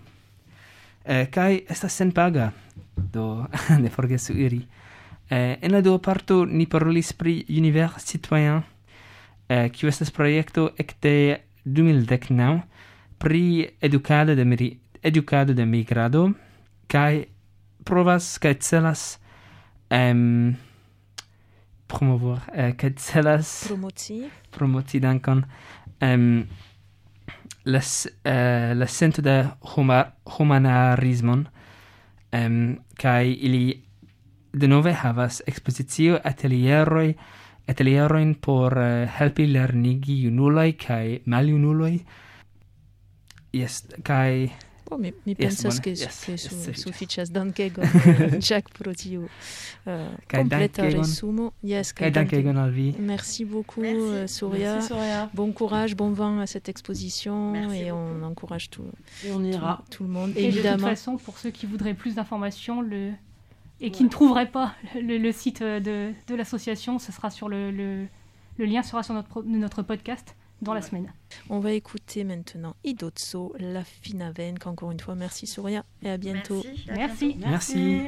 Uh, kaj estas senpaga, do ne forgesu iri. Uh, en la dua parto ni parolis pri Univers Citoyen, uh, kiu estas projekto ekde du mil dek naŭ pri edukado de, miri, edukado de migrado kaj provas kaj celas um, promover uh, kaj celas Promoti. promoti dankon um, la, s- uh, la sento de huma, humanarismon um, kaj ili denove havas ekspozicio atelieroj atelierojn por uh, helpi lernigi junuloj kaj maljunuloj. Yes, kaj Oh, mi, mi Yes, pensas bone. que, Yes, que yes, su, sufiĉas. sufiĉas dankegon eh, Jack pro tiu uh, Kaj kompleta dankegon. resumo. Yes, kaj dankegon al vi. Merci beaucoup, euh, Souria. Merci, Souria. Bon courage, bon vent à cette exposition. Merci et beaucoup. on encourage tout, Et on ira. tout, tout le monde. Et de toute Évidemment. façon, pour ceux qui voudraient plus d'informations le... et qui ne trouveraient pas le, le site de, de l'association, ce sera sur le, le, le lien sera sur notre, pro- notre podcast dans la semaine. On va écouter maintenant Idotso, La Finaven, qu'encore une fois, merci Souria et à bientôt. Merci. à Merci. bientôt. Merci.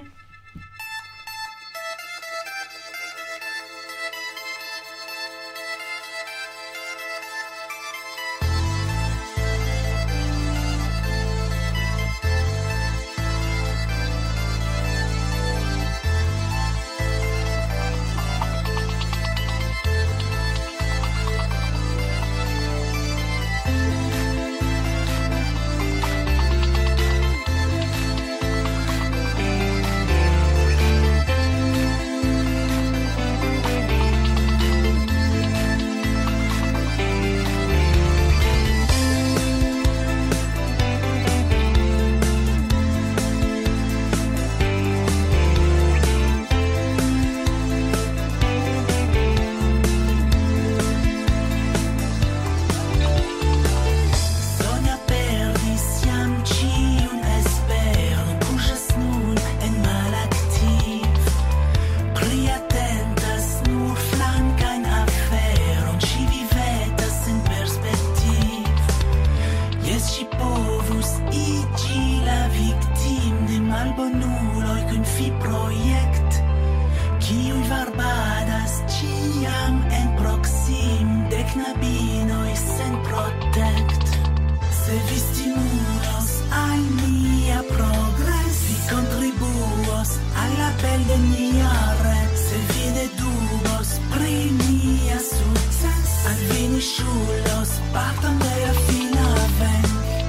knabinoj sen protect. Se vi stimulos al nia progres, vi contribuos alla bel de nia red. Se vi ne dubos pri nia success, al vi ni ŝulos parton de la fina venk.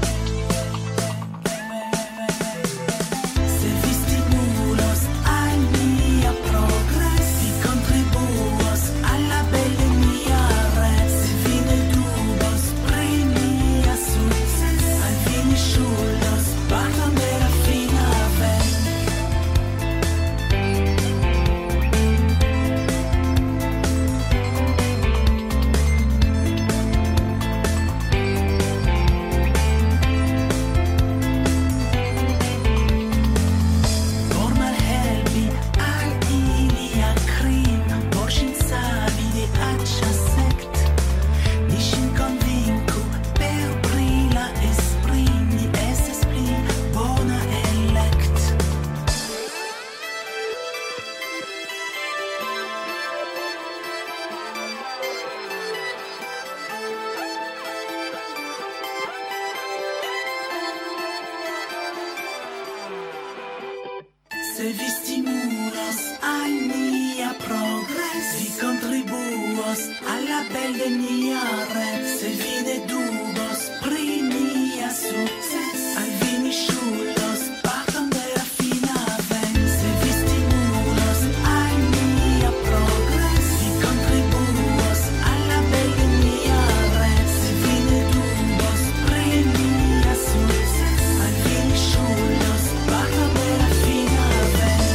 Se vi stimulos al nia progres, vi contribuos alla bel de nia red. Se vi ne dubos pri nia success, al vi ni ŝulos parton de la fina venk. Por malhelpi al ilia krim, por ŝin savi de aĉa sekt, ni ŝin konvinku per brila esprit, ni estas pli bona elekt. Se vi stimulos al nia progres, vi contribuos alla bel de nia red. Se vi ne dubos pri nia success, al vi ni ŝulos parton de la fina venk. Se vi stimulos al nia progres, vi contribuos alla bel de nia red. Se vi ne dubos pri nia success, al vi ni ŝulos parton de la fina venk.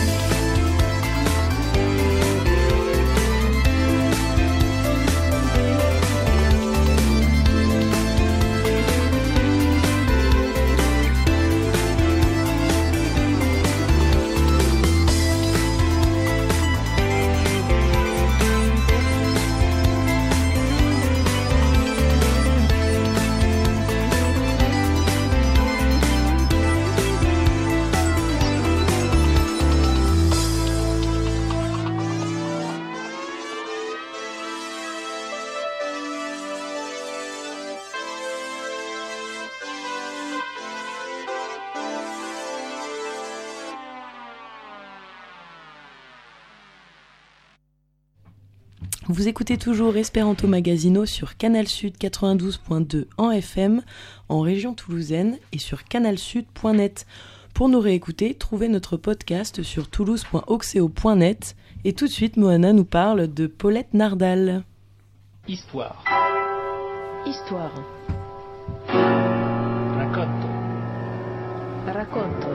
Vous écoutez toujours Esperanto Magazino sur Canal Sud quatre-vingt-douze point deux en F M, en région toulousaine et sur canalsud point net. Pour nous réécouter, trouvez notre podcast sur toulouse point oxeo point net. Et tout de suite, Moana nous parle de Paulette Nardal. Histoire. Histoire. Racconto. Racconto.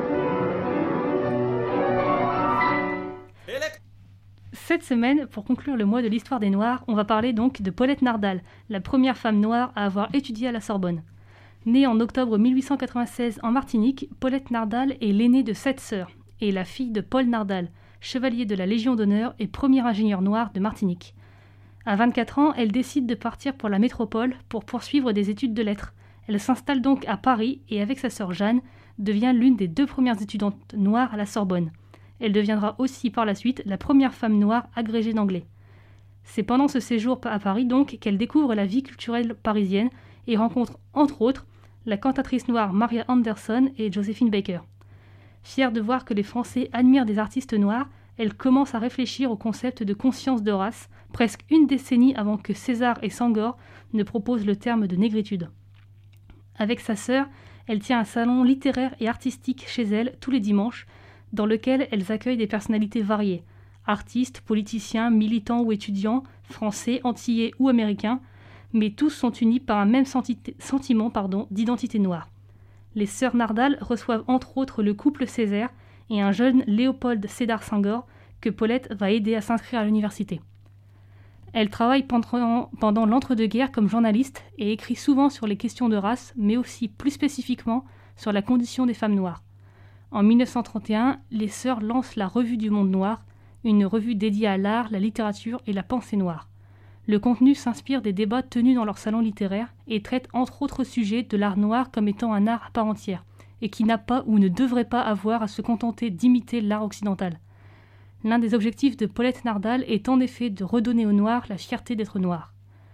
Cette semaine, pour conclure le mois de l'histoire des Noirs, on va parler donc de Paulette Nardal, la première femme noire à avoir étudié à la Sorbonne. Née en octobre mille huit cent quatre-vingt-seize en Martinique, Paulette Nardal est l'aînée de sept sœurs et la fille de Paul Nardal, chevalier de la Légion d'honneur et premier ingénieur noir de Martinique. À vingt-quatre ans, elle décide de partir pour la métropole pour poursuivre des études de lettres. Elle s'installe donc à Paris et avec sa sœur Jeanne, devient l'une des deux premières étudiantes noires à la Sorbonne. Elle deviendra aussi par la suite la première femme noire agrégée d'anglais. C'est pendant ce séjour à Paris donc qu'elle découvre la vie culturelle parisienne et rencontre entre autres la cantatrice noire Maria Anderson et Josephine Baker. Fière de voir que les Français admirent des artistes noirs, elle commence à réfléchir au concept de conscience de race, presque une décennie avant que César et Senghor ne proposent le terme de négritude. Avec sa sœur, elle tient un salon littéraire et artistique chez elle tous les dimanches, dans lequel elles accueillent des personnalités variées, artistes, politiciens, militants ou étudiants, français, antillais ou américains, mais tous sont unis par un même senti- sentiment pardon, d'identité noire. Les sœurs Nardal reçoivent entre autres le couple Césaire et un jeune Léopold Sédar Senghor que Paulette va aider à s'inscrire à l'université. Elle travaille pendant, pendant l'entre-deux-guerres comme journaliste et écrit souvent sur les questions de race, mais aussi plus spécifiquement sur la condition des femmes noires. En mille neuf cent trente et un, les sœurs lancent la Revue du Monde Noir, une revue dédiée à l'art, la littérature et la pensée noire. Le contenu s'inspire des débats tenus dans leur salon littéraire et traite entre autres sujets de l'art noir comme étant un art à part entière, et qui n'a pas ou ne devrait pas avoir à se contenter d'imiter l'art occidental. L'un des objectifs de Paulette Nardal est en effet de redonner aux Noirs la fierté d'être noirs.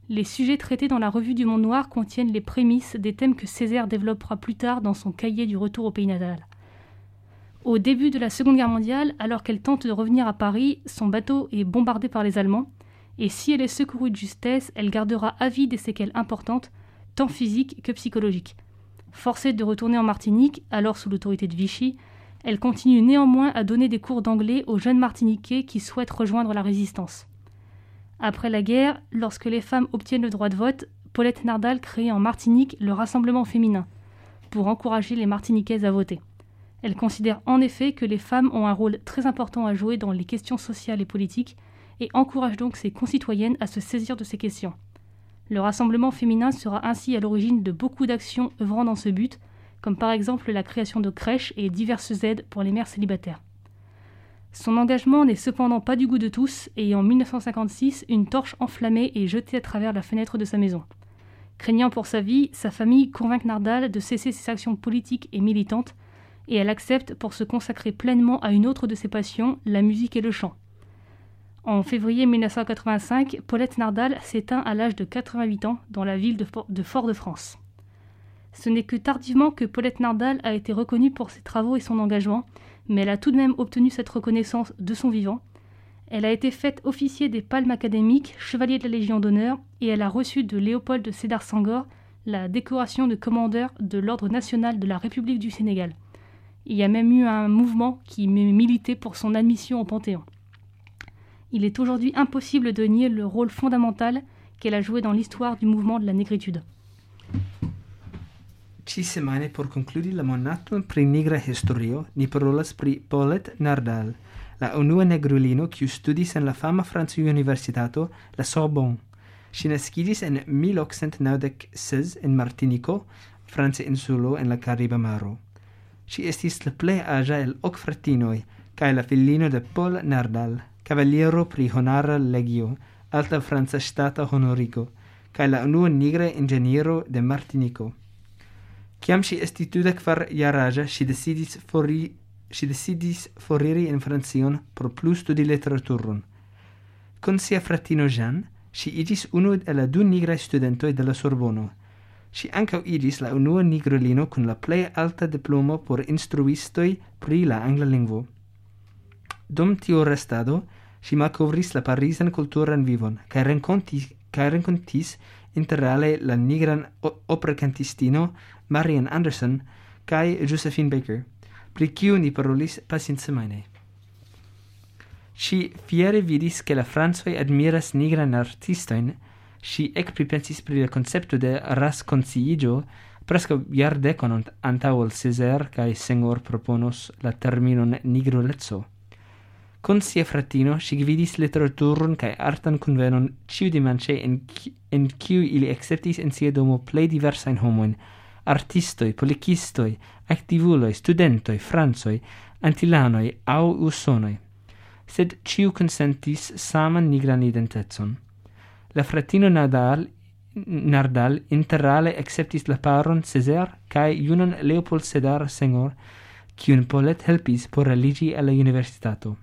Les sujets traités dans la Revue du Monde Noir contiennent les prémices des thèmes que Césaire développera plus tard dans son cahier du retour au pays natal. Au début de la Seconde Guerre mondiale, alors qu'elle tente de revenir à Paris, son bateau est bombardé par les Allemands, et si elle est secourue de justesse, elle gardera à vie des séquelles importantes, tant physiques que psychologiques. Forcée de retourner en Martinique, alors sous l'autorité de Vichy, elle continue néanmoins à donner des cours d'anglais aux jeunes Martiniquais qui souhaitent rejoindre la résistance. Après la guerre, lorsque les femmes obtiennent le droit de vote, Paulette Nardal crée en Martinique le Rassemblement féminin, pour encourager les Martiniquaises à voter. Elle considère en effet que les femmes ont un rôle très important à jouer dans les questions sociales et politiques et encourage donc ses concitoyennes à se saisir de ces questions. Le Rassemblement féminin sera ainsi à l'origine de beaucoup d'actions œuvrant dans ce but, comme par exemple la création de crèches et diverses aides pour les mères célibataires. Son engagement n'est cependant pas du goût de tous et en mille neuf cent cinquante-six, une torche enflammée est jetée à travers la fenêtre de sa maison. Craignant pour sa vie, sa famille convainc Nardal de cesser ses actions politiques et militantes et elle accepte pour se consacrer pleinement à une autre de ses passions, la musique et le chant. En février mille neuf cent quatre-vingt-cinq, Paulette Nardal s'éteint à l'âge de quatre-vingt-huit ans dans la ville de Fort-de-France. Ce n'est que tardivement que Paulette Nardal a été reconnue pour ses travaux et son engagement, mais elle a tout de même obtenu cette reconnaissance de son vivant. Elle a été faite officier des Palmes académiques, chevalier de la Légion d'honneur, et elle a reçu de Léopold de Sédar Senghor la décoration de commandeur de l'Ordre national de la République du Sénégal. Il y a même eu un mouvement qui militait pour son admission au Panthéon. Il est aujourd'hui impossible de nier le rôle fondamental qu'elle a joué dans l'histoire du mouvement de la négritude. Ci semane por concludi la monaton pri nigra historio, ni parolas pri Paulette Nardal, la unua negrulino kiu studis en la fama franca universitato, la Sorbonne. Ŝi naskiĝis en mil okcent naŭdek ses en Martiniko, franca insulo en la Kariba Maro. Ŝi estis la plej aĝa el ok fratinoj kaj la filino de Paul Nardal, kavaliero pri honora legio, alta franca ŝtata honorigo, kaj la unua nigra inĝeniero de Martiniko. Kiam ŝi estis dudek kvar jaraĝa, ŝi decidis fori ŝi decidis foriri en Francion por plu studi literaturon. Kun sia fratino Jean, ŝi iĝis unu el la du nigraj studentoj de la Sorbono. Ŝi ankaŭ iĝis la unua nigrulino kun la plej alta diplomo por instruistoj pri la angla lingvo. Dum tiu restado, ŝi malkovris la parizan kulturan vivon kaj renkontis kaj renkontis interalie la nigran operkantistino Marian Anderson kaj Josephine Baker, pri kiu ni parolis pasinsemajne. Ŝi fiere vidis ke la francoj admiras nigran artistojn, ŝi ekpripensis pri la koncepto de raskonsciiĝo preskaŭ jardekon antaŭ ol Césaire kaj Senghor proponos la terminon nigruleco. Kun sia fratino ŝi gvidis literaturon kaj artan kunvenon ĉiudimanĉe en, en kiu ili akceptis en sia domo plej diversajn homojn, artistoj, politikistoj, aktivuloj, studentoj, francoj, antilanoj aŭ usonoj. Sed ĉiu konsentis saman nigran identecon. La fratino Nardal, Nardal interale akceptis la paron Césaire kaj junan Léopold Sédar Senghor, kiun Paulette helpis por aliĝi al la universitato.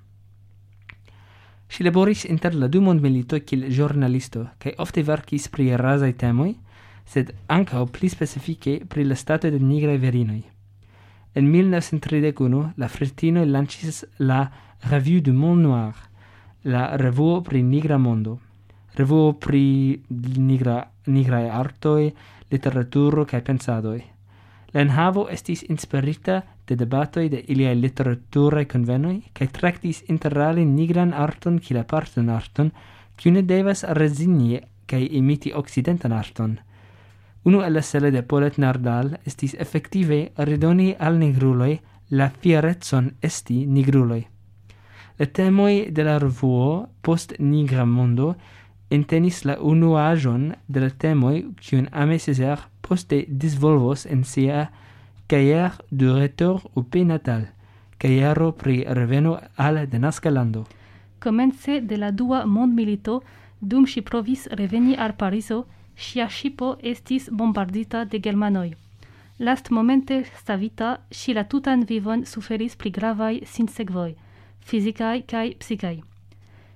Ŝi laboris inter la du mondmilitoj kiel ĵurnalisto kaj ofte verkis pri razaj temoj, sed ankaŭ pli specifike pri la stato de nigraj virinoj. En mil novcent tridek unu la fratinoj lanĉis la Revue du Monde Noir, la revuo pri nigra mondo, revuo pri nigra, nigraj artoj, literaturo kaj pensadoj. La enhavo estis inspirita de debatoj de iliaj literaturaj konvenoj kaj traktis interalie nigran arton kiel apartan arton, kiu ne devas rezigni kaj imiti okcidentan arton. Unu el la cele de Paulette Nardal estis efektive redoni al nigruloj la fierecon esti nigruloj. La temoj de la revuo post nigra mondo entenis la unuaĵon de la temoj kiun Aimé Césaire poste disvolvos en sia Cahier du retour au pays natal, cahiero pri reveno al denaska lando. Komence de la dua mondmilito, dum ŝi provis reveni al Parizo, ŝia ŝipo estis bombardita de germanoj. Lastmomente savita, ŝi la tutan vivon suferis pri gravaj sinsekvoj, fizikaj kaj psikaj.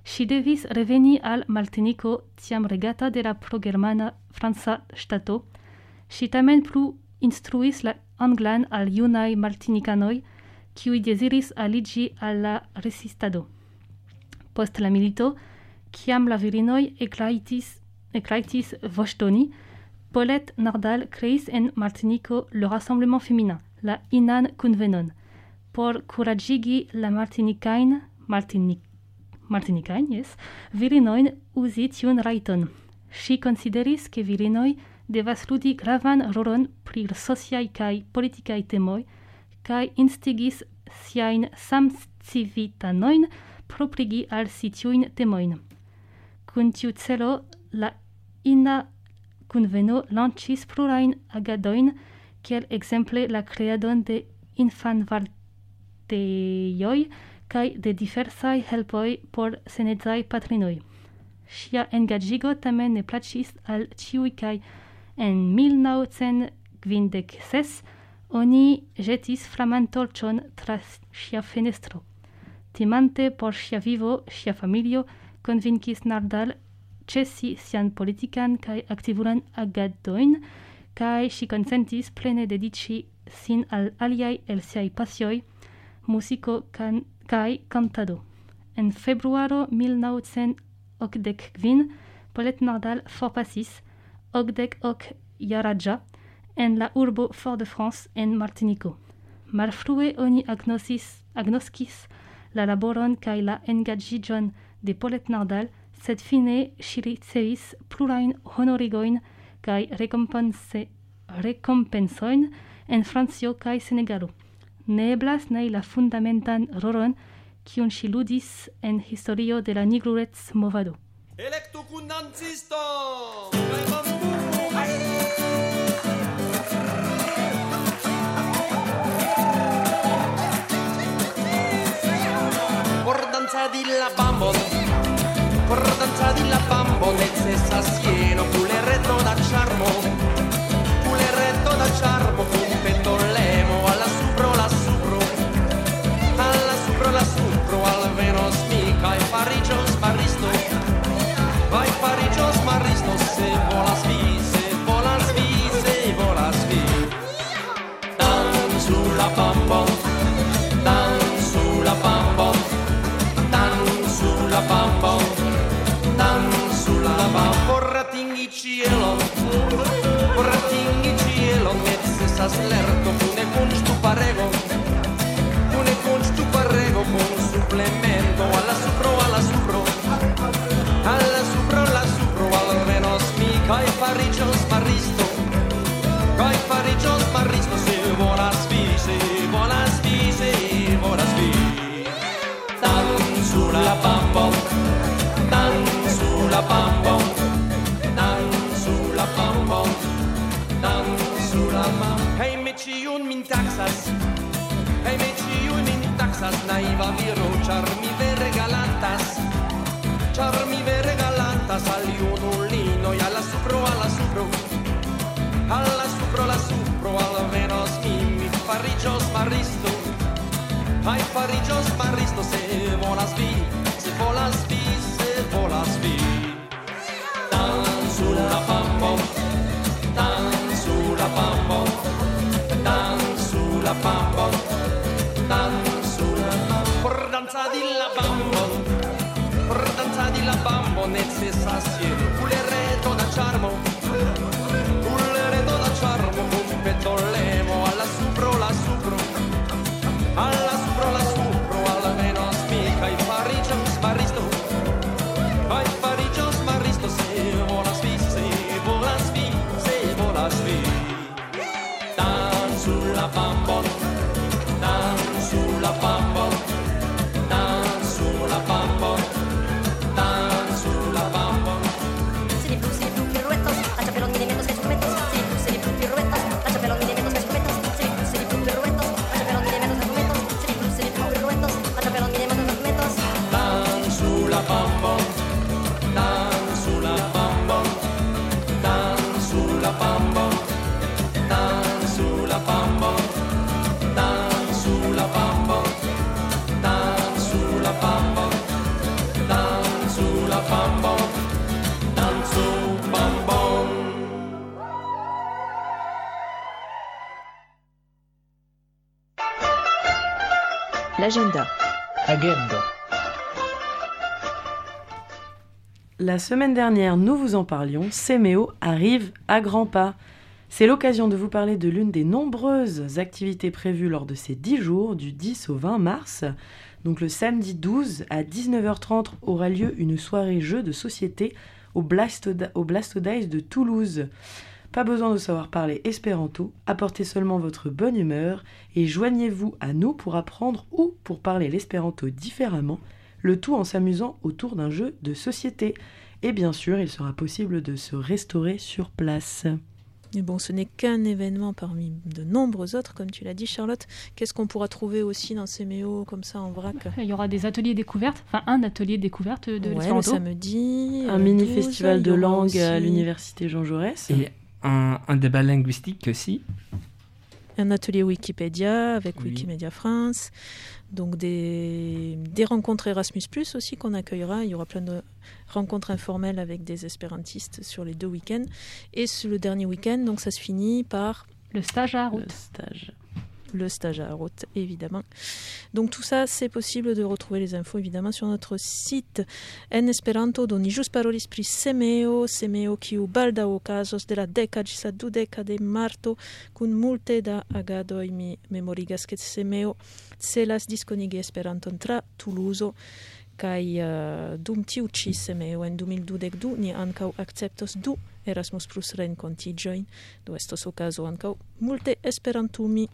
Si devis reveni al Martinico tiam regata de la progermana franca ŝtato, si tamen plu instruis la anglan al junaj martinikanoj, kiuj deziris aliĝi al la resistado. Post la milito, kiam la virinoj eklaitis, eklaitis voĉdoni, Paulette Nardal créis en Martinico le rassemblement féminin, la Inan Kunvenon, por kuraĝigi la Martinikajn, Martinic, Martinikajn, yes, virinojn uzi tiun rajton. Ŝi konsideris, ke virinoj devas ludi gravan rolon pri sociaj kaj politikaj temoj kaj instigis siajn samcivitanojn proprigi al si tiujn temojn. Kun tiu celo, la Ina Kunveno lanĉis plurajn agadojn, kiel ekzemple la kreadon de infanvartejoj kaj de diversaj helpoj por senecaj patrinoj. Ŝia engaĝigo tamen ne plaĉis al ĉiuj kaj en mil naŭcent kvindek ses oni ĵetis flamantorĉon tra ŝia fenestro. Timante por ŝia vivo, ŝia familio konvinkis Nardal ĉesi sian politikan kaj aktivulan agadojn, kaj ŝi konsentis plene dediĉi sin al aliaj el siaj pasioj, muziko kan, kaj kantado. En februaro mil naŭcent okdek kvin, Paulette Nardal forpasis, okdek ok jaraĝa, en la urbo Fort-de-France en Martinico. Malfrue oni agnosis, agnoskis la laboron kaj la engaĝiĝon de Paulette Nardal, sed fine ŝi ricevis plurajn honorigojn kaj rekompense, rekompensojn en Francio kaj Senegalo. Ne eblas nei la fundamentan rolon kiun ŝi ludis en historio de la nigrurec-movado. Elektu kundancisto! Por danza di la bambon, por danza di la bambon, necessas sieno, puleretto da charmo, puleretto da charmo, con petolemo, alla supro, la supro, alla supro, la supro, al venos mica, e faricios maristo, vai faricios maristo, se volas vi, se volas vi, se volas vi. Dan sulla bambon, dan sulla bambon, dan sulla bambon, dan sulla bambon. Porra tingi cielo, porra tingi cielo, necessas lerto, cune kunstu parego, cune kunstu parego, con suplemento, alla supro, alla supro, alla supro, alla supro, al venos mi, kai faricios maristo, kai faricios maristo, se volas vi, se volas vi, se volas vi. Dan sulla bambon, dan sulla bambon, dan sulla bambon, dan sulla bambon. Hey me ciun min taxas, hey me ciun min taxas, naiva viro, char mi vere galantas, char mi vere galantas, al iunulino, y alla supro, alla supro, alla supro, la supro, al venos mi, mi faricios maristo, ai faricios maristo, se volas vi, se volas vi, se volas vi. Dan sulla bambon, dan sulla bambon, dan sulla bambon, dan sulla bambon. Por danza di la bambon, por danza di la bambon, necessas sieno, puleretto da charmo, puleretto da charmo, con petolemo, alla supro, la supro, alla supro, la supro, al venos mica, i faricios maristo, ai faricios maristo, se volas vi, se volas vi, se volas vi. Dan sulla bambon, dan sulla bambon, dan sulla bambon, dan sulla bambon. C'est les blues, c'est les blues, pirouettes, l'agenda. Agenda. La semaine dernière, nous vous en parlions, Semeo arrive à grands pas. C'est l'occasion de vous parler de l'une des nombreuses activités prévues lors de ces dix jours, du dix au vingt mars. Donc le samedi douze à dix-neuf heures trente aura lieu une soirée jeux de société au, Blastoda- au Blastodice de Toulouse. Pas besoin de savoir parler espéranto, apportez seulement votre bonne humeur et joignez-vous à nous pour apprendre ou pour parler l'espéranto différemment, le tout en s'amusant autour d'un jeu de société. Et bien sûr, il sera possible de se restaurer sur place. Et bon, ce n'est qu'un événement parmi de nombreux autres, comme tu l'as dit, Charlotte. Qu'est-ce qu'on pourra trouver aussi dans ces méos comme ça en vrac? Il y aura des ateliers découvertes, enfin un atelier découverte de ouais, l'espéranto. Le samedi. Un euh, mini douze, festival de langue aussi... à l'université Jean Jaurès. Et un, un débat linguistique aussi. Un atelier Wikipédia avec Oui. Wikimedia France. Donc des, des rencontres Erasmus plus, aussi qu'on accueillera. Il y aura plein de rencontres informelles avec des espérantistes sur les deux week-ends. Et sur le dernier week-end, donc ça se finit par... Le stage à route. Le stage. Le stage à route, évidemment. Donc tout ça, c'est possible de retrouver les infos, évidemment, sur notre site en Esperanto, doni jus parolis pri Semeo, Semeo kiu baldaŭ okazos de la deka ĝis la dudeka de marto, kun multe da agadoj. Mi memorigas ke Semeo celas diskonigi Esperanton tra Tuluzo, kaj uh, dum tiu ĉi Semeo en du mil dudek du ni ankaŭ akceptos du Erasmus plus renkontiĝojn, do estos okazo ankaŭ multe esperantumi.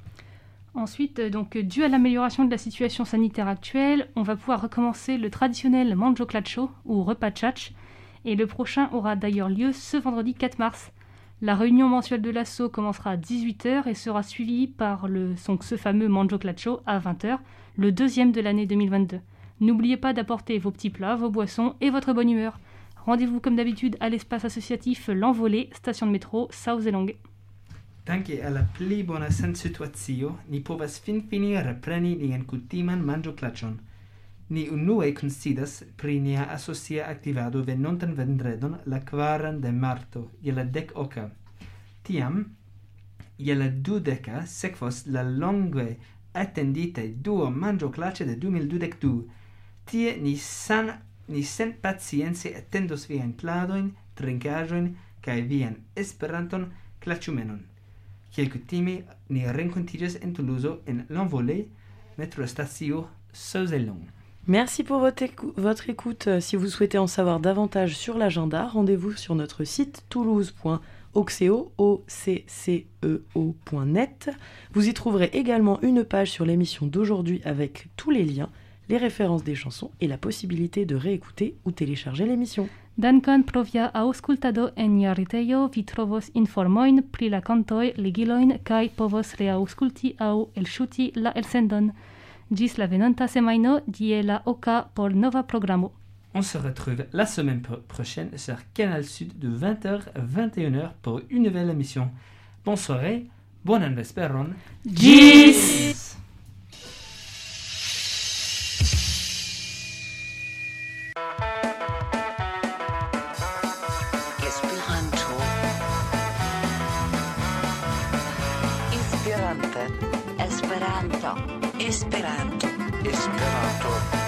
Ensuite, donc, dû à l'amélioration de la situation sanitaire actuelle, on va pouvoir recommencer le traditionnel Manjo Clacho ou repas tchatch. Et le prochain aura d'ailleurs lieu ce vendredi quatre mars. La réunion mensuelle de l'asso commencera à dix-huit heures et sera suivie par le, donc, ce fameux Manjo Clacho à vingt heures, le deuxième de l'année deux mille vingt-deux. N'oubliez pas d'apporter vos petits plats, vos boissons et votre bonne humeur. Rendez-vous comme d'habitude à l'espace associatif L'Envolée, station de métro South-Zélong. Danke alla pli bona sensituacio, ni povas finfine repreni nian kutiman manĝoklaĉon. Ni unue konsidas pri nia asocia aktivado venontan vendredon, la kvaran de marto, je la dek oka. Tiam, je la dudeka sekvos la longe atendite dua manĝoklaĉo de du mil dudek du. Tie ni san ni senpacience atendos viajn pladojn, trinkaĵojn kaj vian Esperanton klaĉumenon. Kiel kutime, ni renkontiĝas en Toulouse en L'Envolée, métro-station South-Zélong. Merci pour votre, écou- votre écoute. Si vous souhaitez en savoir davantage sur l'agenda, rendez-vous sur notre site toulouse point occeo point net. Vous y trouverez également une page sur l'émission d'aujourd'hui avec tous les liens, les références des chansons et la possibilité de réécouter ou télécharger l'émission. Dankon pro via aŭskultado en nia retejo vi trovos informojn pri la kantoj, ligilojn kaj povos reaŭskulti aŭ elŝuti la elsendon. Ĝis la venonta semajno, die la oka por nova programo. On se retrouve la semaine pro- prochaine sur Canal Sud de vingt heures à vingt et une heures pour une nouvelle émission. Bonne soirée, bon vesperon. Ĝis! Esperanto. Esperante. Esperanto. Esperanto. Esperanto.